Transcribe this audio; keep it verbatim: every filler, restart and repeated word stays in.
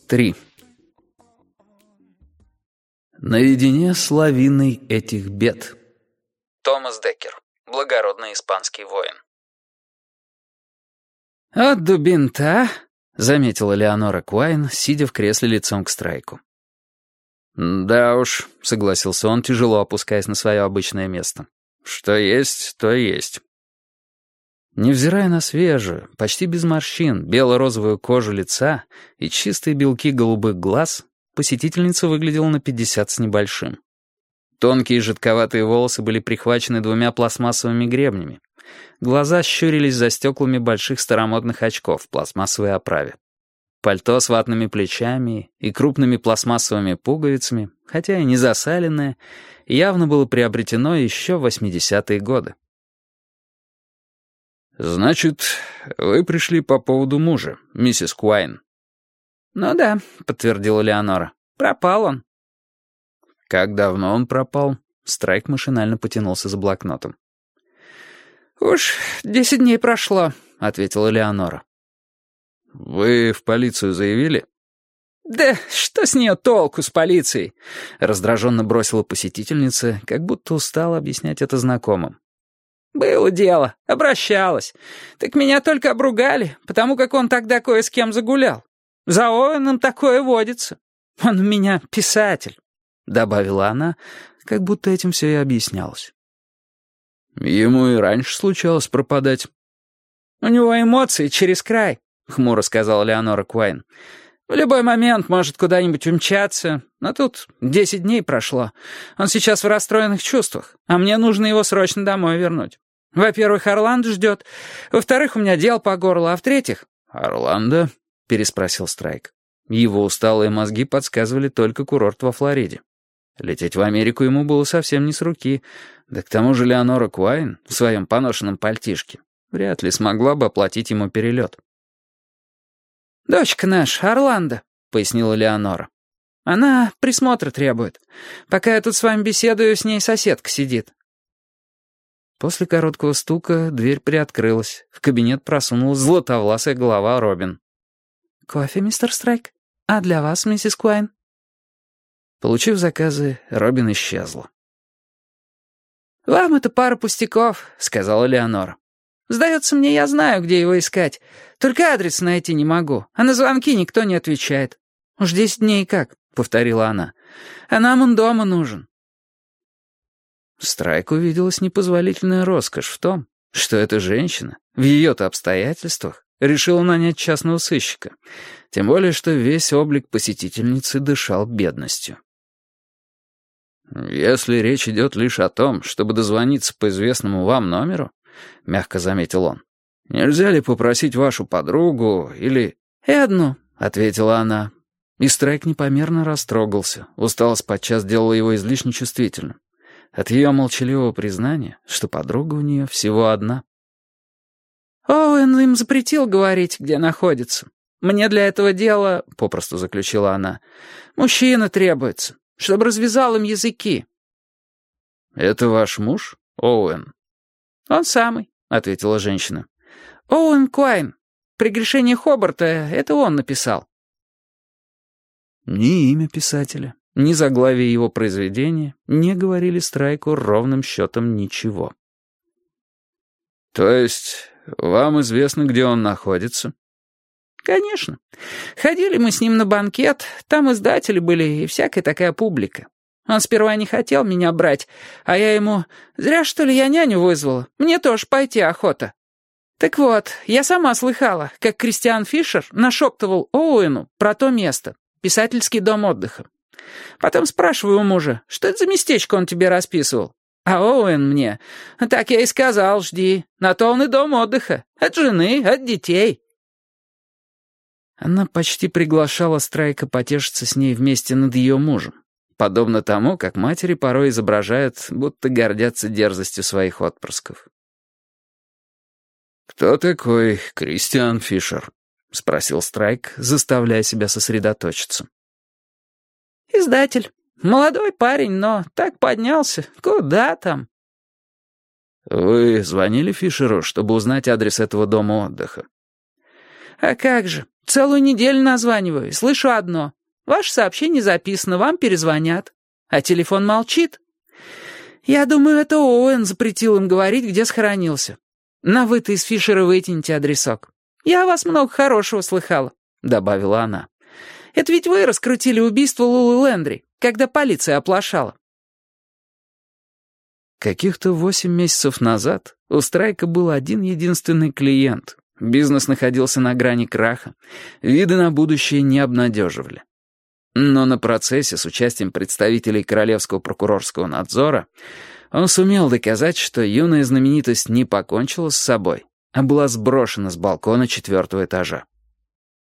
три. Наедине с лавиной этих бед. Томас Деккер, благородный испанский воин. «От дубинта», — заметила Леонора Куайн, сидя в кресле лицом к Страйку. «Да уж», — согласился он, тяжело опускаясь на свое обычное место. «Что есть, то есть». Невзирая на свежую, почти без морщин, бело-розовую кожу лица и чистые белки голубых глаз, посетительница выглядела на пятьдесят с небольшим. Тонкие жидковатые волосы были прихвачены двумя пластмассовыми гребнями. Глаза щурились за стеклами больших старомодных очков в пластмассовой оправе. Пальто с ватными плечами и крупными пластмассовыми пуговицами, хотя и не засаленное, явно было приобретено еще в восьмидесятые годы. «Значит, вы пришли по поводу мужа, миссис Куайн?» «Ну да», — подтвердила Леонора. «Пропал он». «Как давно он пропал?» Страйк машинально потянулся за блокнотом. «Уж десять дней прошло», — ответила Леонора. «Вы в полицию заявили?» «Да что с нее толку, с полицией?» — раздраженно бросила посетительница, как будто устала объяснять это знакомым. «Было дело, обращалась. Так меня только обругали, потому как он тогда кое с кем загулял. За Оуэном такое водится. Он у меня писатель», — добавила она, как будто этим все и объяснялось. «Ему и раньше случалось пропадать». «У него эмоции через край», — хмуро сказала Леонора Куайн. «В любой момент может куда-нибудь умчаться, но тут десять дней прошло. Он сейчас в расстроенных чувствах, а мне нужно его срочно домой вернуть. Во-первых, Орландо ждет, во-вторых, у меня дел по горло, а в-третьих...» «Орландо?» — переспросил Страйк. Его усталые мозги подсказывали только курорт во Флориде. Лететь в Америку ему было совсем не с руки, да к тому же Леонора Куайн в своем поношенном пальтишке вряд ли смогла бы оплатить ему перелет. «Дочка наша, Орландо», — пояснила Леонора. «Она присмотра требует. Пока я тут с вами беседую, с ней соседка сидит». После короткого стука дверь приоткрылась. В кабинет просунулась златовласая голова Робин. «Кофе, мистер Страйк? А для вас, миссис Куайн?» Получив заказы, Робин исчезла. «Вам это пара пустяков», — сказала Леонора. «Сдается мне, я знаю, где его искать. Только адрес найти не могу, а на звонки никто не отвечает. Уж десять дней как», — повторила она. «А нам он дома нужен». Страйку виделась непозволительная роскошь в том, что эта женщина, в ее-то обстоятельствах, решила нанять частного сыщика, тем более что весь облик посетительницы дышал бедностью. «Если речь идет лишь о том, чтобы дозвониться по известному вам номеру, — мягко заметил он, — нельзя ли попросить вашу подругу или...» «И одну», — ответила она. И Страйк непомерно растрогался, усталость подчас делала его излишне чувствительным. От ее молчаливого признания, что подруга у нее всего одна. «Оуэн им запретил говорить, где находится. Мне для этого дела, — попросту заключила она, — мужчина требуется, чтобы развязал им языки». «Это ваш муж, Оуэн?» «Он самый», — ответила женщина. «Оуэн Куайн. Прегрешение Хобарта — это он написал». Ни имя писателя, ни заглавие его произведения не говорили Страйку ровным счетом ничего. «То есть вам известно, где он находится?» «Конечно. Ходили мы с ним на банкет, там издатели были и всякая такая публика. Он сперва не хотел меня брать, а я ему: зря, что ли, я няню вызвала, мне тоже пойти охота. Так вот, я сама слыхала, как Кристиан Фишер нашептывал Оуэну про то место, писательский дом отдыха. Потом спрашиваю у мужа, что это за местечко он тебе расписывал. А Оуэн мне: так я и сказал, жди, на то он и дом отдыха, от жены, от детей». Она почти приглашала Страйка потешиться с ней вместе над ее мужем, подобно тому, как матери порой изображают, будто гордятся дерзостью своих отпрысков. «Кто такой Кристиан Фишер?» — спросил Страйк, заставляя себя сосредоточиться. «Издатель. Молодой парень, но так поднялся. Куда там?» «Вы звонили Фишеру, чтобы узнать адрес этого дома отдыха?» «А как же. Целую неделю названиваю, слышу одно. Ваше сообщение записано, вам перезвонят. А телефон молчит. Я думаю, это Оуэн запретил им говорить, где схоронился. На вы-то из Фишера вытяните адресок. Я о вас много хорошего слыхала», — добавила она. «Это ведь вы раскрутили убийство Лулы Лендри, когда полиция оплошала». Каких-то восемь месяцев назад у Страйка был один единственный клиент. Бизнес находился на грани краха. Виды на будущее не обнадеживали. Но на процессе с участием представителей Королевского прокурорского надзора он сумел доказать, что юная знаменитость не покончила с собой, а была сброшена с балкона четвертого этажа.